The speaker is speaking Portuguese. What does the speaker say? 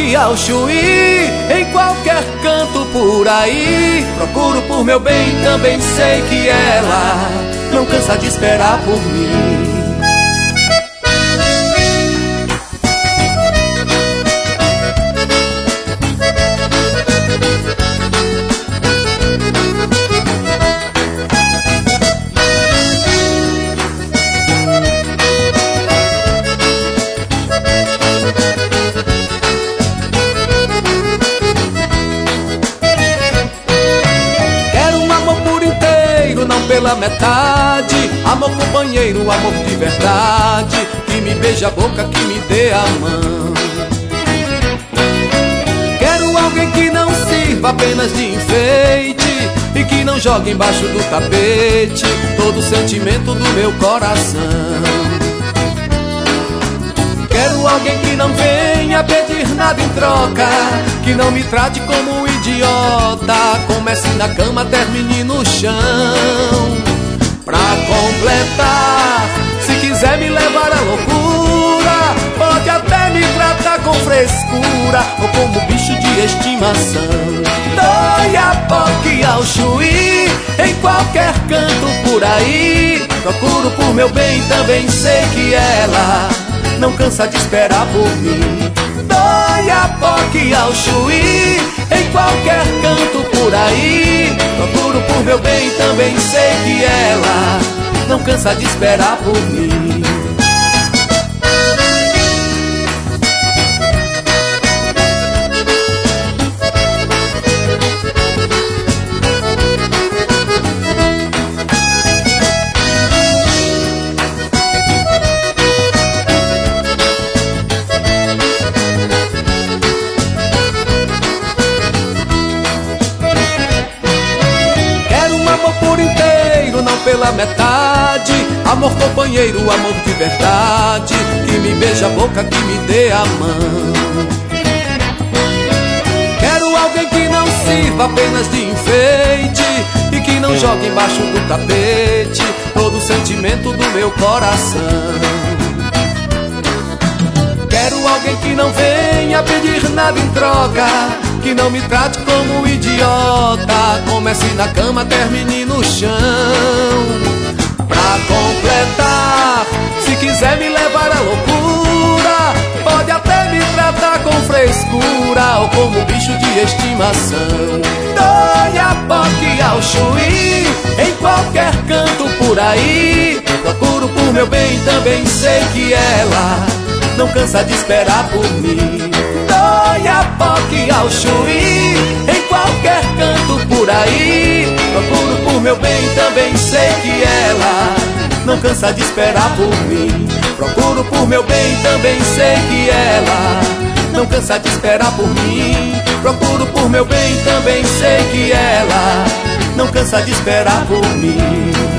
Iapoque, ao Chuí, em qualquer canto por aí. Procuro por meu bem, também sei que ela não cansa de esperar por mim. Pela metade, amor companheiro, amor de verdade, que me beije a boca, que me dê a mão. Quero alguém que não sirva apenas de enfeite e que não jogue embaixo do tapete todo o sentimento do meu coração. Quero alguém que não venha pedir nada em troca, que não me trate como um idiota, comece na cama, termine no chão. Pra completar, se quiser me levar à loucura, pode até me tratar com frescura ou como bicho de estimação. Do Iapoque ao Chuí, em qualquer canto por aí, procuro por meu bem, também sei que ela não cansa de esperar por mim. Do Iapoque ao Chuí, em qualquer canto por aí, procuro por meu bem, também sei que ela não cansa de esperar por mim. Pela metade, amor companheiro, amor de verdade, que me beije a boca, que me dê a mão. Quero alguém que não sirva apenas de enfeite e que não jogue embaixo do tapete todo o sentimento do meu coração. Quero alguém que não venha pedir nada em troca, que não me trate como um idiota, comece na cama, termine no chão. Pra completar, se quiser me levar à loucura, pode até me tratar com frescura ou como bicho de estimação. Do Iapoque ao Chuí, em qualquer canto por aí, procuro por meu bem, também sei que ela não cansa de esperar por mim. Do Iapoque ao Chuí, em qualquer canto por aí, procuro por meu bem, também sei que ela não cansa de esperar por mim. Procuro por meu bem, também sei que ela não cansa de esperar por mim. Procuro por meu bem, também sei que ela não cansa de esperar por mim.